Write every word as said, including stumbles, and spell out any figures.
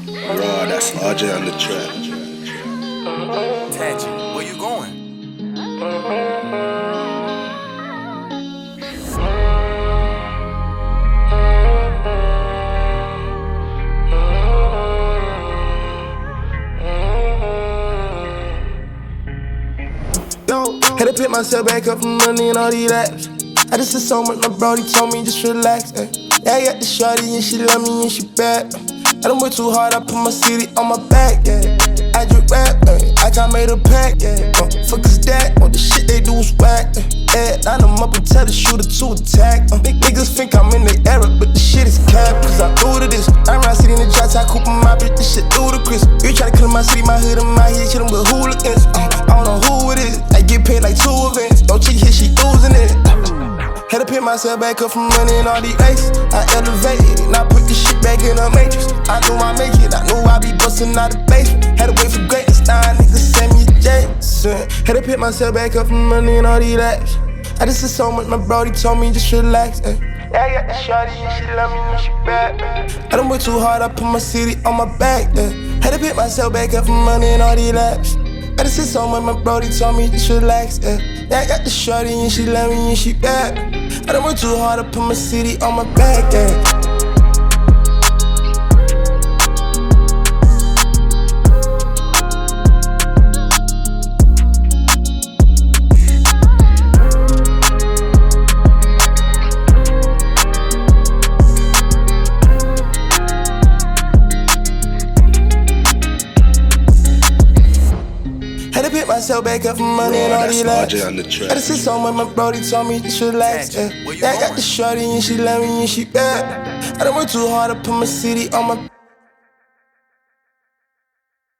Raw, that's R J on the track. Tachi, where you going? Yo, had to pick myself back up from money and all these laps. I just said so much, my brody told me just relax. Ay. Yeah, I got the shorty and she love me and she bad. I done work too hard, I put my city on my back, yeah. I drip rap, ay. I just made a pack, yeah. Uh, fuck is that? All the shit they do is whack. Yeah, line them up and tell the shooter to attack. Uh, big niggas think I'm in the era, but the shit is cap. Cause I'm through to this. I'm around city in the drop top, Cooper my bitch, this shit ludicrous. You try to kill my city, my hood, and my head, kill them with hooligans. Uh, I don't know who it is. I get paid like two events. Don't chick here, she losing it. Had to pick myself back up from running all these races. I elevated and I put this shit back in the matrix. I knew I make it, I knew I be busting out the basement. Had to wait for greatness, now niggas send me Jason. Had to pick myself back up from running all these laps. I just said so much, my brody told me just relax. Ay. Yeah, I got the shorty and she love me and she bad. I done work too hard, I put my city on my back. Ay. Had to pick myself back up from running all these laps. I just said so much, my brody told me just relax. Ay. Yeah, I got the shorty and she love me and she bad. I done work too hard, I put my city on my back. Ay. Had to pick myself back up from money and all these laps. I just said so much, my brody told me just relax. Yeah, I got the shorty and she love me and she bad. I done work too hard, I put my city on my